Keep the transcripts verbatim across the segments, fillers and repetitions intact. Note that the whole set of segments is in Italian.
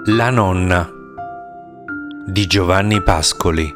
La nonna di Giovanni Pascoli.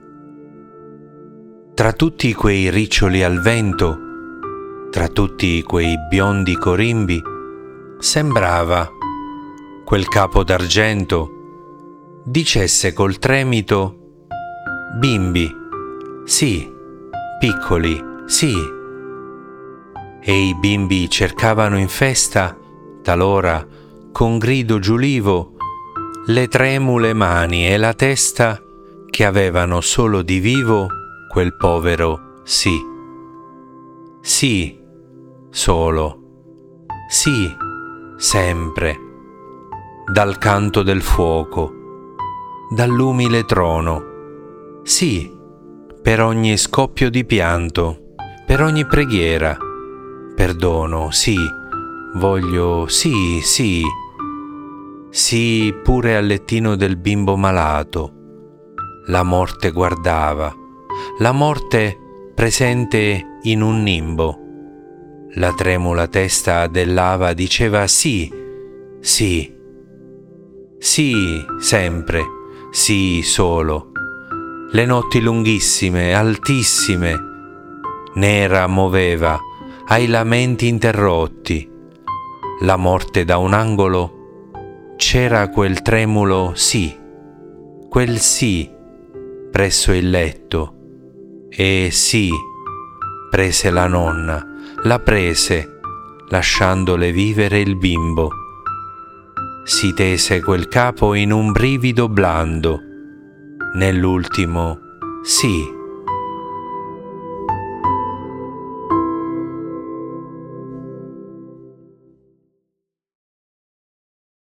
Tra tutti quei riccioli al vento, tra tutti quei biondi corimbi, sembrava quel capo d'argento dicesse col tremito: bimbi, sì, piccoli, sì. E i bimbi cercavano in festa, talora con grido giulivo, le tremule mani e la testa che avevano solo di vivo quel povero sì. Sì, solo, sì, sempre, dal canto del fuoco, dall'umile trono, sì, per ogni scoppio di pianto, per ogni preghiera, perdono, sì, voglio, sì, sì, sì, pure al lettino del bimbo malato. La morte guardava, la morte presente in un nimbo. La tremula testa dell'ava diceva sì, sì, sì, sempre, sì, solo. Le notti lunghissime, altissime, nera moveva ai lamenti interrotti. La morte da un angolo, c'era quel tremulo sì, quel sì presso il letto, e sì, prese la nonna, la prese, lasciandole vivere il bimbo. Si tese quel capo in un brivido blando, nell'ultimo sì.